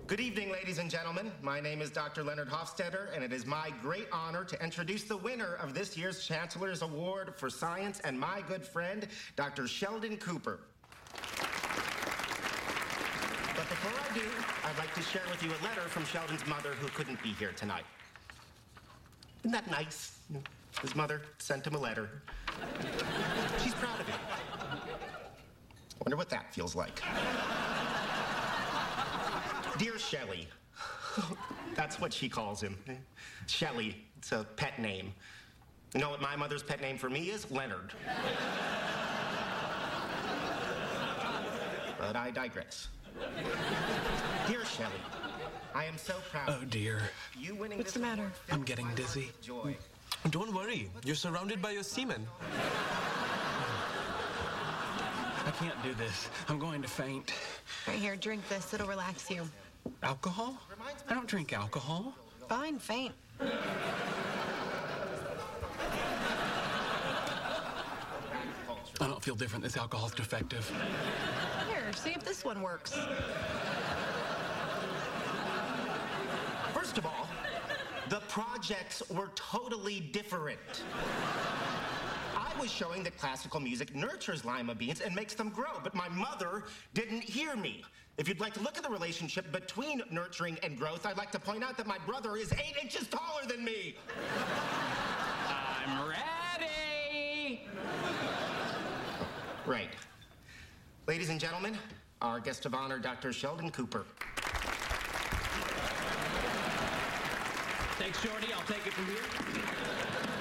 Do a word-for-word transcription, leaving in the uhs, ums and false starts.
Good evening, ladies and gentlemen. My name is Doctor Leonard Hofstetter, and it is my great honor to introduce the winner of this year's Chancellor's Award for Science and my good friend, Doctor Sheldon Cooper. But before I do, I'd like to share with you a letter from Sheldon's mother who couldn't be here tonight. Isn't that nice? His mother sent him a letter. She's proud of him. Wonder what that feels like. Dear Shelley. That's what she calls him. Shelley. It's a pet name. You know what my mother's pet name for me is? Leonard. But I digress. Dear Shelley, I am so proud. Oh, dear. You winning What's this the matter? award I'm fills getting my dizzy. heart with joy. Don't worry. You're surrounded by your semen. I can't do this. I'm going to faint. Right here, drink this. It'll relax you. Alcohol? I don't drink alcohol. Fine, faint. I don't feel different. This alcohol's defective. Here, see if this one works. First of all, the projects were totally different. I was showing that classical music nurtures lima beans and makes them grow, but my mother didn't hear me. If you'd like to look at the relationship between nurturing and growth, I'd like to point out that my brother is eight inches taller than me. I'm ready! Right. Ladies and gentlemen, our guest of honor, Doctor Sheldon Cooper. Thanks, Shorty. I'll take it from here.